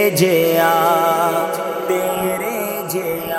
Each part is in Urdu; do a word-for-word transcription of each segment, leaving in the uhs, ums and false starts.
جیا تیرے جیا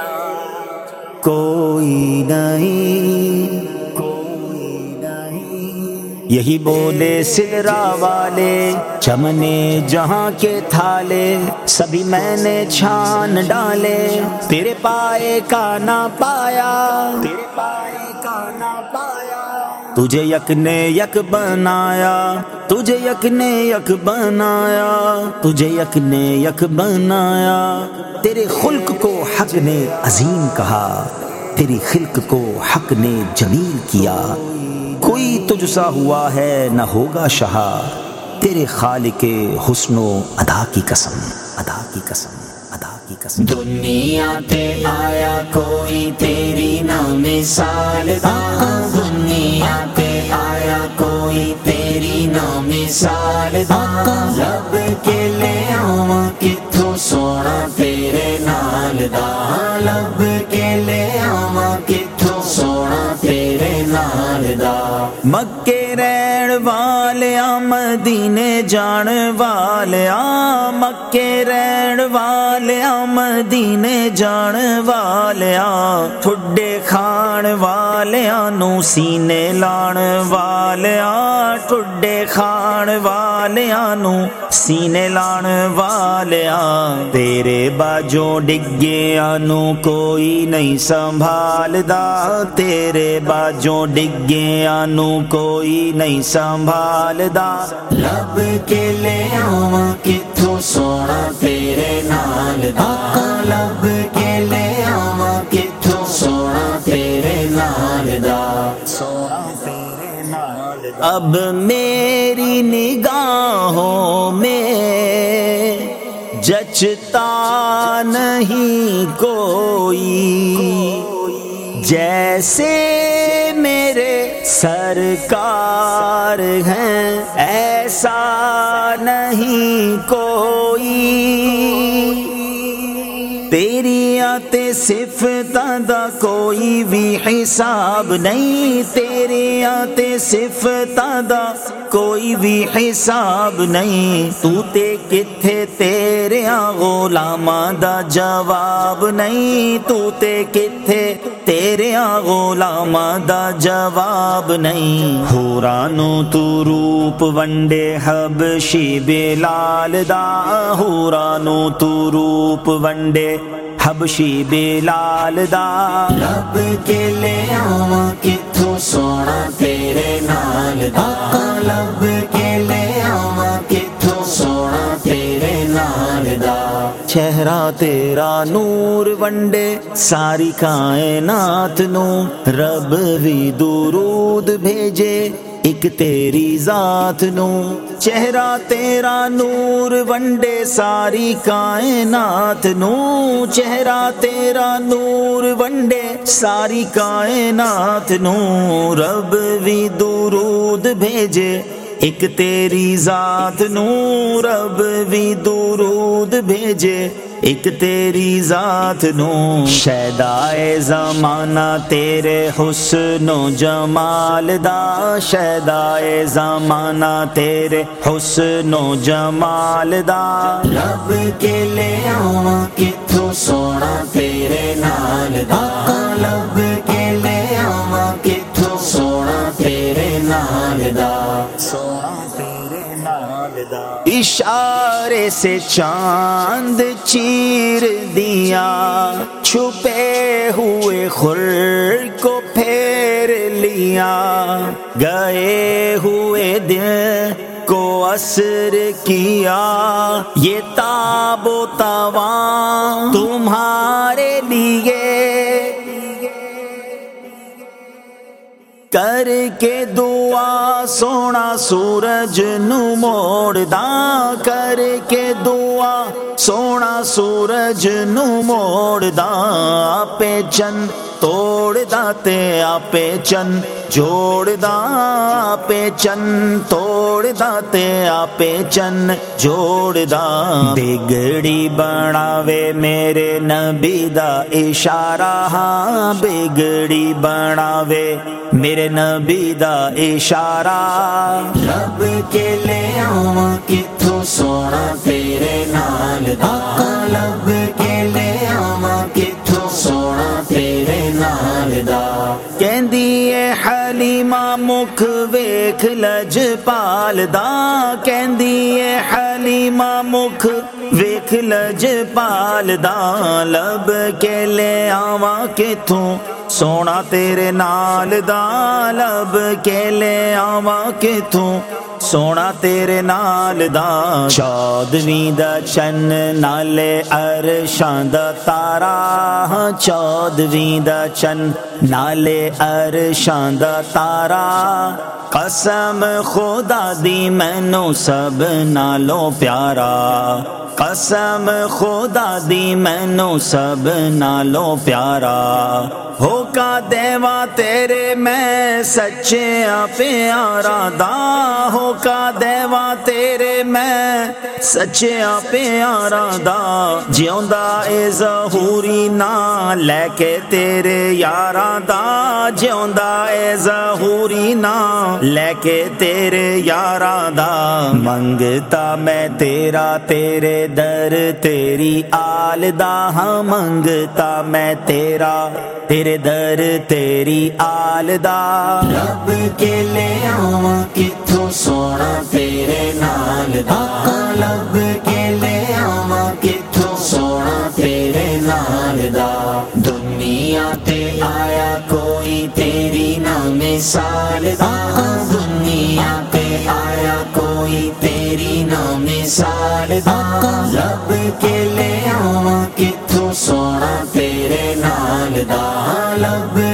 کوئی نہیں کوئی نہیں۔ یہی بولے سدرا والے چمنے جہاں کے تھالے، سبھی میں نے چھان ڈالے، تیرے پائے کا نہ پایا تیرے پائے کا نہ پایا۔ تجھے یک نے یک بنایا تجھے یک نے یک بنایا تجھے یک نے یک بنایا۔ تیرے خلق کو حق نے عظیم کہا، تیری خلق کو حق نے جمیل کیا۔ کوئی تجھ سا ہوا ہے نہ ہوگا شہا، تیرے خالق حسن و ادا کی قسم ادا کی قسم ادا کی قسم۔ دنیا تے آیا کوئی تیری نہ مثال دا، دنیا تے آیا کوئی تیری نہ مثال دا۔ لب کے لے آواں کتھوں سونا تیرے نال دا، لب کے لے آواں کتھوں سونا تیرے نال دا۔ مکے رہن والیاں مدینے جان والیاں، مکے رہن والیاں مدینے جان والیاں، ٹھڈے کھان والیاں نو سینے لان والیاں، ٹھڈے کھان والیاں نو سینے لان والیاں۔ تیرے باجوں ڈگیاں نو کوئی نہیں سنبھالدا، تیرے باجوں ڈگیاں نو کوئی نہیں سنبھالدا۔ لب کے لے آواں کتھوں سونا تیرے نال دا، لب کے لے آواں کتھوں سونا تیرے نال دا، سونا تیرے نال دا۔ اب میری نگاہوں میں جچتا نہیں کوئی، جیسے میرے سرکار ہیں ایسا نہیں کوئی۔ تیری آتے صفتاں دا کوئی بھی حساب نہیں، تیری آتے صفتاں دا کوئی بھی حساب نہیں۔ تو تے کتھے تیرے غلاماں دا جواب نہیں، تو تے کتھے تیرے غلاماں دا جواب نہیں۔ حورانو تو روپ ونڈے حبشی بلال دا، حورانو تو روپ ونڈے حبشی بلال دا۔ لب کے لے آواں کتھوں سونا تیرے نال دا، لب کے لے آواں کتھوں سونا تیرے نال دا۔ چہرہ تیرا نور ونڈے ساری کائنات نو، رب بھی درود بھیجے ایک تیری ذات نو۔ چہرہ تیرا نور ونڈے ساری کائنات نو، چہرہ تیرا نور ونڈے ساری کائنات نو، رب بھی درود بھیجے ایک تیری ذات نو، رب بھی درود بھیجے ایک تیری ذات نو۔ شیدائے زمانہ تیرے حسن و جمال دا، شیدائے زمانہ تیرے حسن و جمال دا۔ لب کے لے آواں کتھوں سونا تیرے نال دا، لب کے لے آواں کتھوں سونا تیرے نال دا، سونا تیرے نال دا۔ اشارے سے چاند چیر دیا، چھپے ہوئے خور کو پھیر لیا، گئے ہوئے دن کو اثر کیا، یہ تاب و تواں تمہارے لیے کر کے دعا سونا سورج نو موڑ دا، کر کے دعا سونا سورج نو موڑ دا۔ آپے چن توڑ دا تے آپے چن جوڑ دا، آپے چن توڑ دا تے آپے چن جوڑ دا۔ بگڑی بناوے میرے نبی دا اشارہ، ہاں بگڑی بناوے میرے نبی دا اشارہ۔ رب کے لے آواں کتھوں سونا تیرے نال دا، ਏ ਹਲੀਮਾ ਮੁਖ ਵੇਖ ਲਜਪਾਲ ਦਾ ਕਹਿੰਦੀ ਏ ਹਲੀਮਾ ਮੁਖ ਵੇਖ ਲਜਪਾਲ ਦਾ ਲੱਭ ਕੇ ਲੈ ਆਵਾਂ ਕਿਥੋਂ ਸੋਹਣਾ ਤੇਰੇ ਨਾਲ ਦਾ ਲੱਭ ਕੇ ਲੈ ਆਵਾਂ ਕਿਥੋਂ ਸੋਹਣਾ ਤੇਰੇ ਨਾਲ ਦਾ ਚੌਦਵੀਂ ਦਾ ਚੰਨ ਨਾਲੇ ਅਰਸ਼ਾਂ ਦਾ ਤਾਰਾ ਚੌਦਵੀਂ ਦਾ ਚੰਨ ਨਾਲੇ ਅਰਸ਼ਾਂ ਦਾ ਤਾਰਾ ਕਸਮ ਖੁਦਾ ਦੀ ਮੈਨੂੰ ਸਭ ਨਾਲੋਂ ਪਿਆਰਾ ਕਸਮ ਖੁਦਾ ਦੀ ਮੈਨੂੰ ਸਭ ਨਾਲੋਂ ਪਿਆਰਾ ਹੋ ਕਾ ਦੇਵਾ ਤੇਰੇ ਮੈਂ ਸੱਚਿਆ ਪਿਆਰਾ ਦਾ ਹੋ ਕਾ ਦੇਵਾ ਤੇਰੇ ਮੈਂ ਸੱਚਿਆ ਪਿਆਰਾ ਦਾ ਜਿਉਂਦਾ ਏ ਜ਼ਹੂਰੀ ਨਾ ਲੈ ਕੇ ਤੇਰੇ ਯਾਰਾਂ ਦਾ ਜਿਉਂਦਾ ਏ ਜ਼ਹੂਰੀ ਨਾ ਲੈ ਕੇ ਤੇਰੇ ਯਾਰਾਂ ਦਾ ਮੰਗਤਾ ਮੈਂ ਤੇਰਾ ਤੇਰੇ ਦਰ ਤੇਰੀ ਆਲ ਦਾ ਹਾਂ ਮੰਗਤਾ ਮੈਂ ਤੇਰਾ ਤੇਰੇ ਦਰ ਤੇਰੀ ਆਲ ਦਾ ਲੱਭ ਕੇ ਲੈ ਆਵਾਂ ਕਿਥੋਂ ਸੋਹਣਾ ਤੇਰੇ ਨਾਲ ਦਾ ਲੱਭ ਕੇ ਲੈ ਆਵਾਂ ਕਿਥੋਂ ਸੋਹਣਾ ਤੇਰੇ ਨਾਲ ਦਾ ਦੁਨੀਆ ਤੇ ਆਇਆ ਕੋਈ ਤੇਰੀ ਨਾ ਮਿਸਾਲ ਦਾ ਦੁਨੀਆ ਤੇ ਆਇਆ ਕੋਈ ਤੇਰੀ ਨਾ ਮਿਸਾਲ ਦਾ ਲੱਭ ਕੇ ਲੈ ਆਵਾਂ ਕਿਥੋਂ ਸੋਹਣਾ ਤੇਰੇ ਨਾਲ ਦਾ ਲੱਭ